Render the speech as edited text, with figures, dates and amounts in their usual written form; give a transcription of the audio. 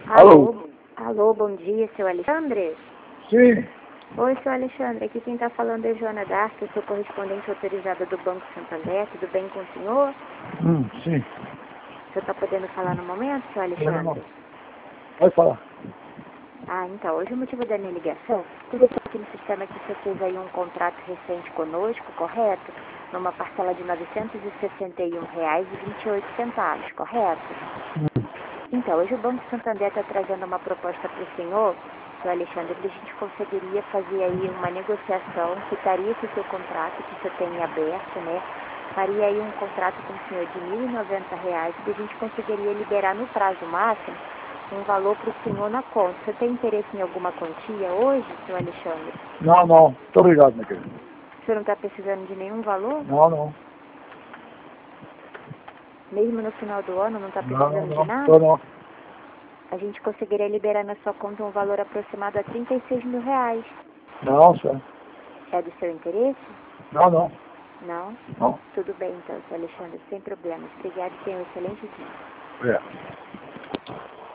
Alô? Alô, bom dia, seu Alexandre? Sim. Oi, seu Alexandre, aqui quem está falando é Joana Dark, eu sou correspondente autorizada do Banco Santander, tudo bem com o senhor? Sim. O senhor está podendo falar no momento, seu Alexandre? Pode falar. Então, hoje o motivo da minha ligação, tudo aqui no sistema que você fez aí um contrato recente conosco, correto? Numa parcela de R$ 961,28, correto? Então, hoje o Banco Santander está trazendo uma proposta para o senhor, seu Alexandre, que a gente conseguiria fazer aí uma negociação, quitaria esse seu contrato que você tem aberto, né? Faria aí um contrato com o senhor de R$ 1.090, que a gente conseguiria liberar no prazo máximo um valor para o senhor na conta. Você tem interesse em alguma quantia hoje, seu Alexandre? Não. Muito obrigado, minha querida. O senhor não está precisando de nenhum valor? Não. Mesmo no final do ano não está precisando de nada? Não. A gente conseguiria liberar na sua conta um valor aproximado a R$ 36 mil. Não, senhor. É do seu interesse? Não. Não? Não. Tudo bem então, seu Alexandre, sem problemas. Obrigada e tenha um excelente dia. É.